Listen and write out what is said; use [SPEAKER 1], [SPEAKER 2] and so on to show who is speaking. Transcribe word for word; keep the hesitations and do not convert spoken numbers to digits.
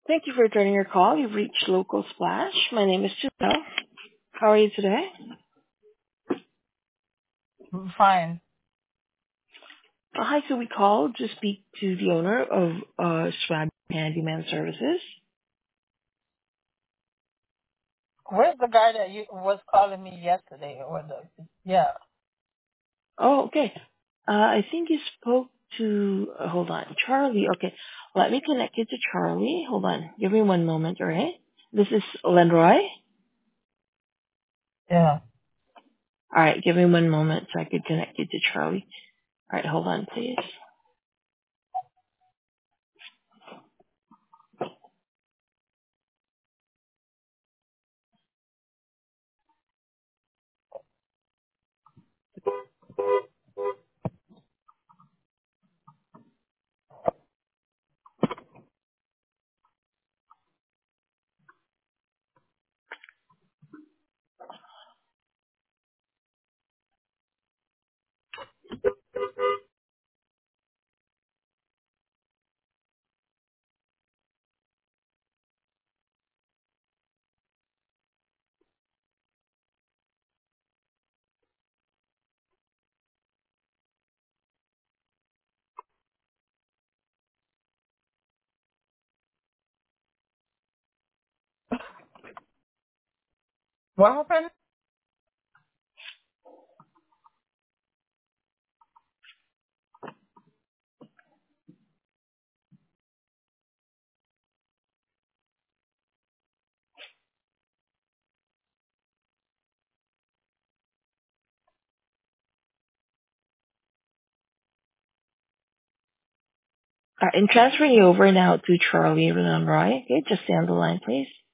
[SPEAKER 1] Thank you for returning your call. You've reached Local Splash. My name is Giselle. How are you today?
[SPEAKER 2] Fine.
[SPEAKER 1] Uh, hi, so we called to speak to the owner of uh, Swab Handyman Services.
[SPEAKER 2] Where's the guy that you was calling me yesterday? Or the yeah.
[SPEAKER 1] Oh, okay. Uh, I think you spoke to, uh, hold on, Charlie. Okay, let me connect you to Charlie. Hold on. Give me one moment, all right? This is Lenroy.
[SPEAKER 2] Yeah.
[SPEAKER 1] All right, give me one moment so I could connect you to Charlie. All right, hold on, please.
[SPEAKER 2] What happened?
[SPEAKER 1] All right, I'm transferring you over now to Charlie Lenroy. Okay, just stay on the line, please.